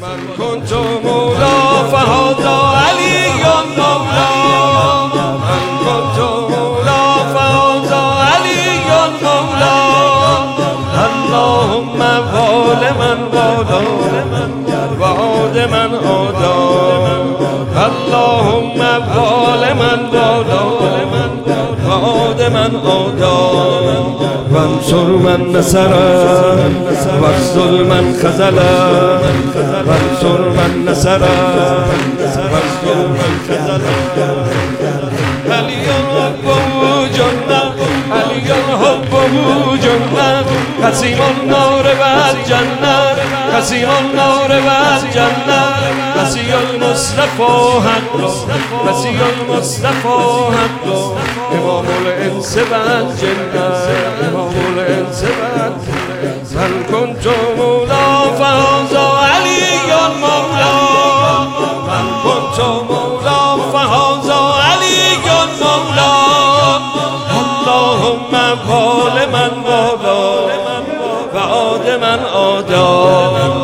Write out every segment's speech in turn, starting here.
من كنت مولا فهذا علي مولا من كنت مولا فهذا علي مولا اللهم وال من والا وعاد من عادا اللهم وال من والا وعاد من عادا وانصر من نصر واخذل من خذل وانصر من نصر واخذل من خذل علي حبه جنة علي حبه جنة قسيم النار والجنة قسيم النار والجنة قسي المصطفى حق قسي المصطفى حق امام الانس والجنة امام الانس والجنة من كنت مولا فهذا علي مولا من كنت مولا فهذا علي مولا اللهم وال من والا وعاد من عادا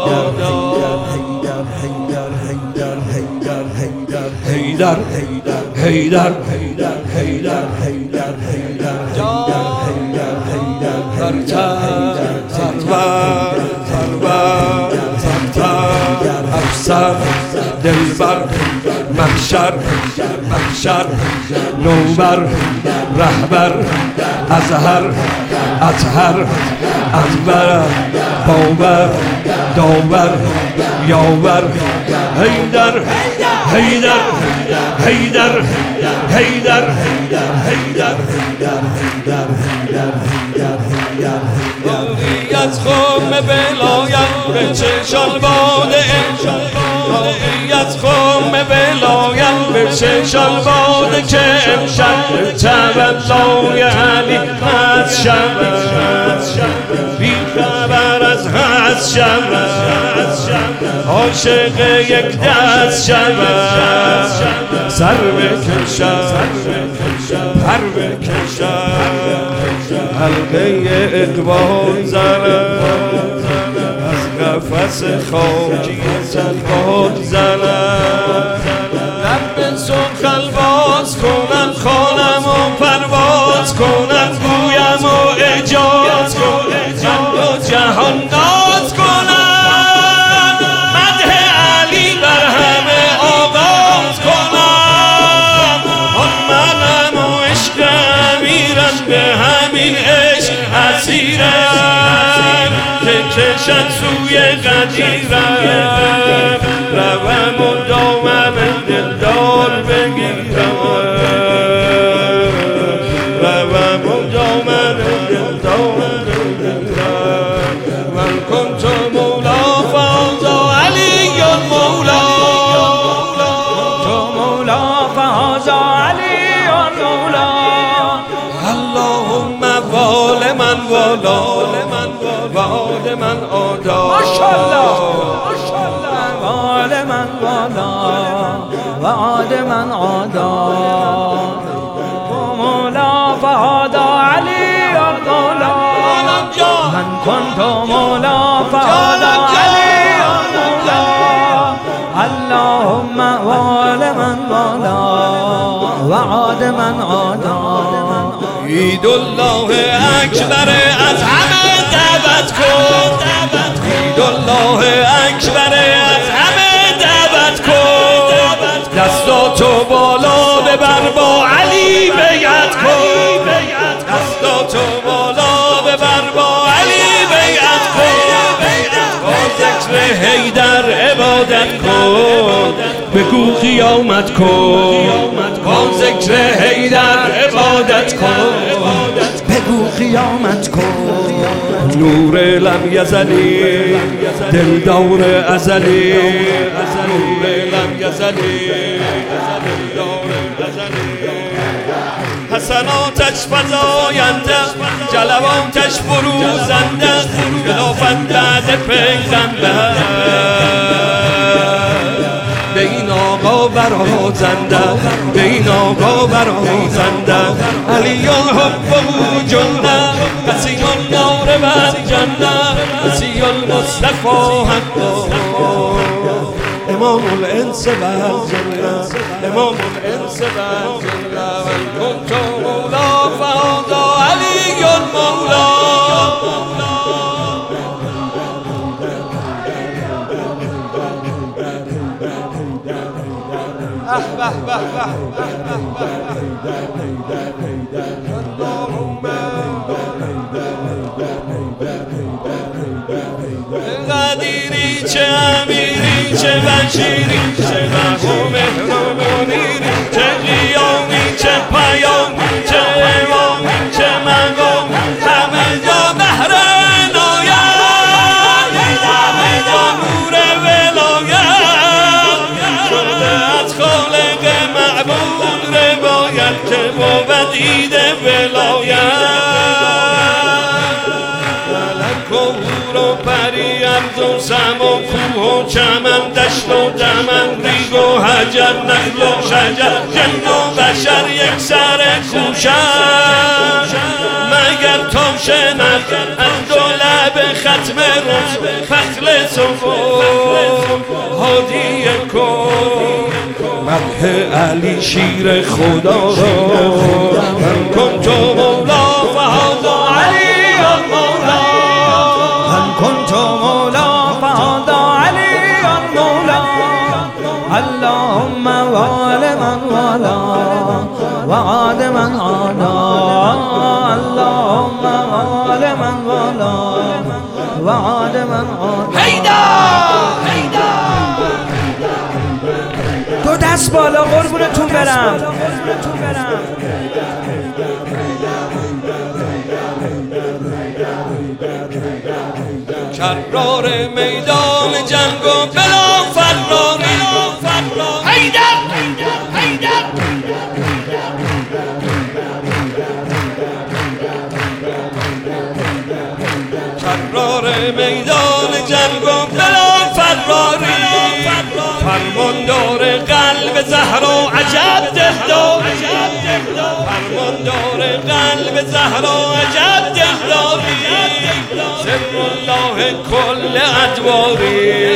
حیدر حیدر حیدر افسر دلبر محشر نوبر رهبر ازهر اطهر انور باور داور یاور حیدر حیدر حیدر حیدر از خم بلایم به چشان باده از خم بلایم به چشان باده که امشب تولای علی از شب بی خبر از هست شب عاشق یک دست شب سر بکشم پر بکشم حلقه اقبال زنم از قفس خاکی سلوات زنم لب سخن باز کنم خانم و پرواز کنم گویم و اجاز کنم و جهان ناز کنم مدح علی بر همه آغاز کنم آن منم و عشق امیرم به همین عشق اسیرم که کشد سوی قدیرم روم و دامم دلدار بگیرم روم و دامم دلدار بگیرم من کنت مولا فهذا علی مولا تو مولا فهذا علی مولا اللهم وال من والا وعاد من عادا ماشاءالله وال من والا وعاد من عادا تو مولا فهذا علی مولا من كنت مولا فهذا علی مولا اللهم وال من والا وعاد من عادا عید الله اکبر از همه دعوت کن عید الله اکبر از همه دعوت کن دستاتو بالا ببر با علی بیعت کن دستاتو بالا ببر با علی بیعت کن با ذکر حیدر عبادت کن بگو قیامت کن با ذکر حیدر عبادت کن بگو قیامت کن نور لم یزلی دلدار ازلی نور لم یزلی دلدار ازلی حسناتش فزاینده جلواتش فروزنده خلافت بعد پیغمبر به این آقا برازنده به این آقا برازنده علی حبه جنه قسی النار و جنه قسی المصطفى حقا امام الانس والجنه امام الانس والجنه كنت مولا فهذا علی مولا قدیری چه امیری چه بشیری چه محروم مهرمونیری چه قیامی چه پیامی چه امامی چه مقام همه جا بحر عنایت همه جا نور ولایت شده از خالق معبود روایت که بود عید ولایت و پری عرض و سم و کوه و چمن دشت و دمن ریگ و حجر نخل و شجر جن و بشر یک سر کوشن مگر تا شنف از دو لب ختم روز فصل صفور هادی کن مدح علی شیر خدا را من کن تو مولا فهذا علی مولا كنت مولا فهذا علي المولى اللهم وعد من والى وعد من عادى اللهم وعد من والى وعد من عادى هيدا تو دست بالا قربونتون برم کرار میدان جنگ و بلا فراری حیدر کرار میدان جنگ و بلا فراری فرماندار قلب زهرا عجب دلدار فرماندار قلب زهرا عجب دلداری سر الله کل ادواری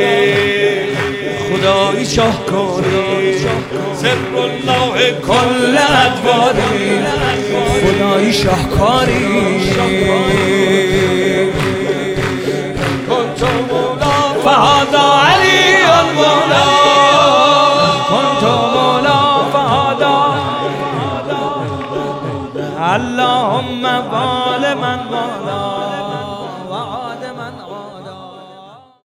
خدایی شاهکاری سر الله کل ادواری خدایی شاهکاری کنت مولا فهذا علی مولا كنت مولا فهذا اللهم